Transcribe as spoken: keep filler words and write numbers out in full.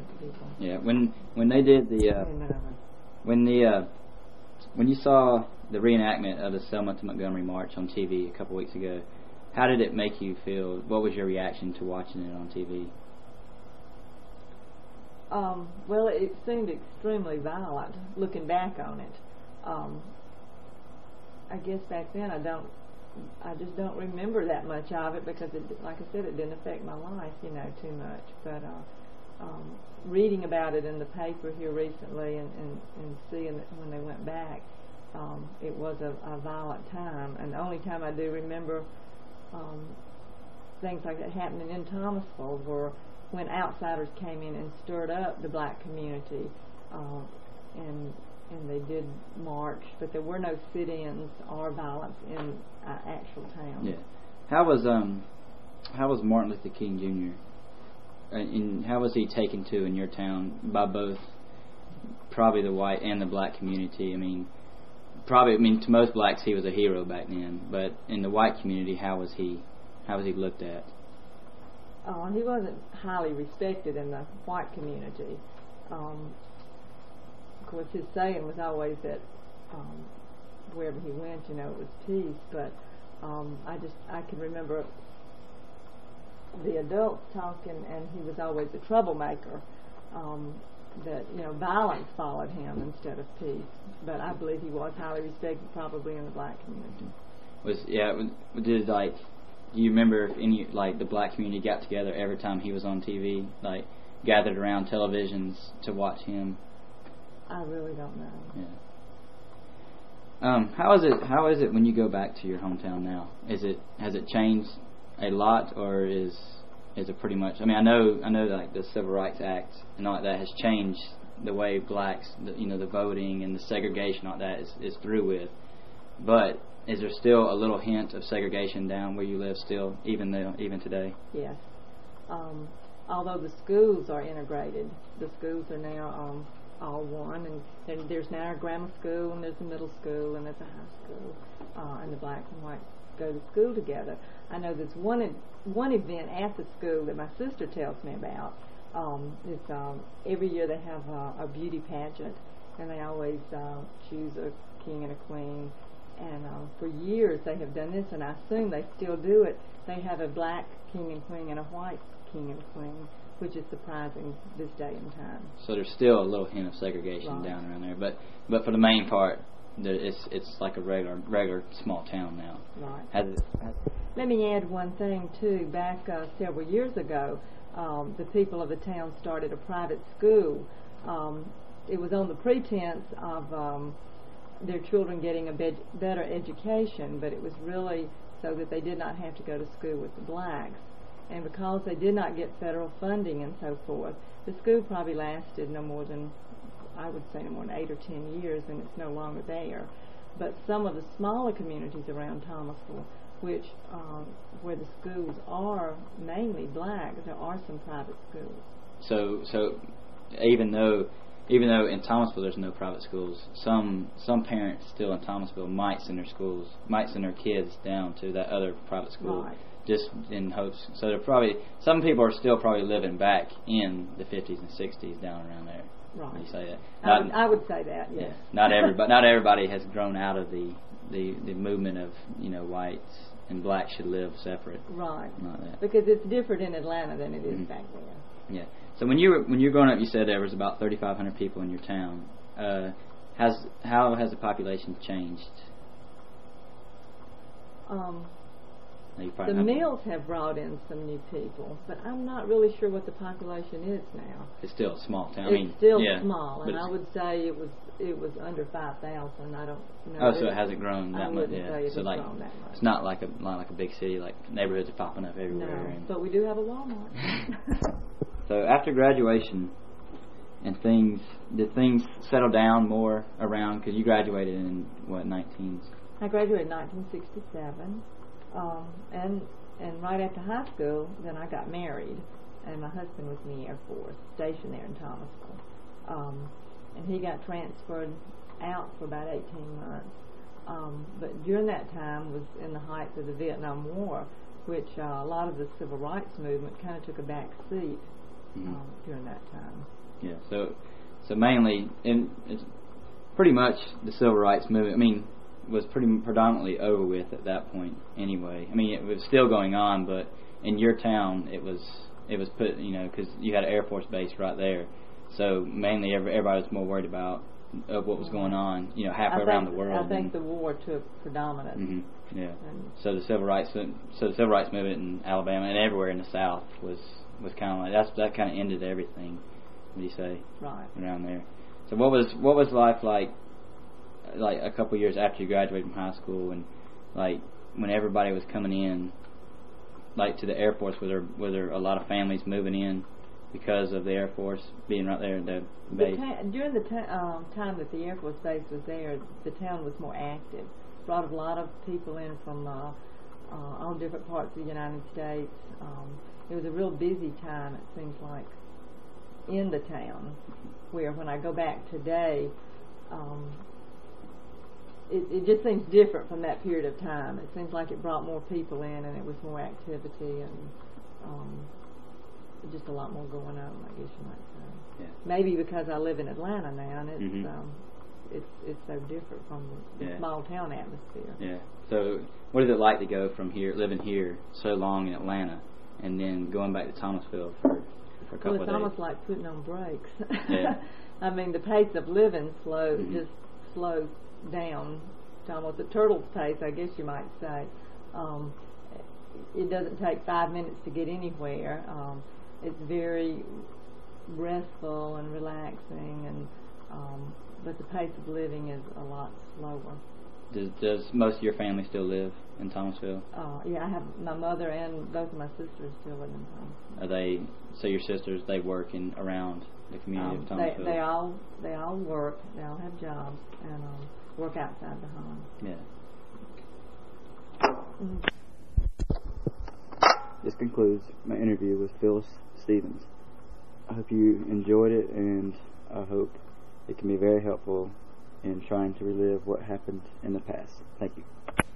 people. Yeah, when when they did the uh, when the uh, when you saw the reenactment of the Selma to Montgomery March on T V a couple weeks ago, how did it make you feel? What was your reaction to watching it on T V? Um, well, it seemed extremely violent. Looking back on it, um, I guess back then I don't. I just don't remember that much of it because, it, like I said, it didn't affect my life, you know, too much. But uh, um, reading about it in the paper here recently and, and, and seeing it when they went back, um, it was a, a violent time. And the only time I do remember um, things like that happening in Thomasville were when outsiders came in and stirred up the black community, uh, and and they did march, but there were no sit-ins or violence in uh, actual town. Yeah. How was um, how was Martin Luther King Junior And, and how was he taken to in your town by both, probably the white and the black community? I mean, probably. I mean, to most blacks, he was a hero back then. But in the white community, how was he? How was he looked at? Oh, he wasn't highly respected in the white community. Um, Of course, his saying was always that um, wherever he went, you know, it was peace. But um, I just I can remember the adults talking, and he was always a troublemaker. Um, that you know, violence followed him instead of peace. But I believe he was highly respected, probably in the black community. Was yeah? Did like do you remember if any like the black community got together every time he was on T V, like gathered around televisions to watch him? I really don't know. Yeah. Um, how is it? How is it when you go back to your hometown now? Is it has it changed a lot, or is is it pretty much? I mean, I know I know that, like the Civil Rights Act and all that, that has changed the way blacks, the, you know, the voting and the segregation, all that is is through with. But is there still a little hint of segregation down where you live still, even though even today? Yes. Um, although the schools are integrated, the schools are now um, all one, and then there's now a grammar school, and there's a middle school, and there's a high school, uh, and the black and white go to school together. I know there's one e- one event at the school that my sister tells me about. Um, it's um, every year they have uh, a beauty pageant, and they always uh, choose a king and a queen. And uh, for years they have done this, and I assume they still do it. They have a black king and queen and a white king and queen, which is surprising this day and time. So there's still a little hint of segregation right. down around there, but but for the main part, there, it's it's like a regular regular small town now. Right. Has it, has Let me add one thing too. Back uh, several years ago, um, the people of the town started a private school. Um, it was on the pretense of um, their children getting a be- better education, but it was really so that they did not have to go to school with the blacks. And because they did not get federal funding and so forth, the school probably lasted no more than, I would say, no more than eight or ten years, and it's no longer there. But some of the smaller communities around Thomasville, which uh, where the schools are mainly black, there are some private schools. So so even though even though in Thomasville there's no private schools, some some parents still in Thomasville might send their schools might send their kids down to that other private school. Right. Just in hopes. So they're probably some people are still probably living back in the fifties and sixties down around there. Right. When you say that. I Not, would, I would say that. Yes. Yeah, not everybody. Not everybody has grown out of the, the, the movement of you know whites and blacks should live separate. Right. Not that. Because it's different in Atlanta than it is Mm-hmm. back there. Yeah. So when you were when you were growing up, you said there was about thirty-five hundred people in your town. Uh, has how has the population changed? Um, You the mills have brought in some new people, but I'm not really sure what the population is now. It's still a small town. I It's mean, still yeah, small, and but I would say it was it was under five thousand. I don't know. Oh, so it hasn't grown that I much. wouldn't Yeah. say it so has like grown that much. it's not like a not like a big city. Like neighborhoods are popping up everywhere. No, and but we do have a Walmart. So after graduation and things, did things settle down more around? Because you graduated in what nineteen? I graduated in nineteen sixty-seven, um, and and right after high school, then I got married, and my husband was in the Air Force, stationed there in Thomasville, um, and he got transferred out for about eighteen months. Um, but during that time was in the height of the Vietnam War, which uh, a lot of the civil rights movement kind of took a back seat mm-hmm. um, during that time. Yeah. So, so mainly, in it's pretty much the civil rights movement. I mean, was pretty predominantly over with at that point. Anyway, I mean, it was still going on, but in your town, it was it was put, you know, because you had an Air Force base right there. So mainly, every, everybody was more worried about of what was going on, you know, halfway I around think, the world. I think the war took predominance. Mm-hmm, yeah. And so the civil rights, so the civil rights movement in Alabama and everywhere in the South was was kind of like that's that kind of ended everything. What do you say? Right. Around there. So what was what was life like? Like a couple years after you graduated from high school, and like when everybody was coming in, like to the Air Force, were there were there a lot of families moving in because of the Air Force being right there at the base? The ta- during the ta- um, time that the Air Force base was there, the town was more active. Brought a lot of people in from uh, uh, all different parts of the United States. Um, it was a real busy time, it seems like, in the town, where when I go back today, um, It, it just seems different from that period of time. It seems like it brought more people in, and it was more activity, and um, just a lot more going on, I guess you might say. Yeah. Maybe because I live in Atlanta now, and it's mm-hmm. um, it's it's so different from the yeah. small town atmosphere. Yeah. So, what is it like to go from here, living here so long in Atlanta, and then going back to Thomasville for for a couple well, it's of days? almost like putting on brakes. Yeah. I mean, the pace of living slow mm-hmm. just slows down to almost a turtle's pace, I guess you might say. Um, it doesn't take five minutes to get anywhere. Um, it's very restful and relaxing, and um, but the pace of living is a lot slower. Does, does most of your family still live in Thomasville? Uh, yeah, I have my mother and both of my sisters still live in Thomasville. Are they? So your sisters, they work in around the community um, of Thomasville? They, they all they all work. They all have jobs and um, work outside the home. Yeah. Mm-hmm. This concludes my interview with Phyllis Stevens. I hope you enjoyed it, and I hope it can be very helpful in trying to relive what happened in the past. Thank you.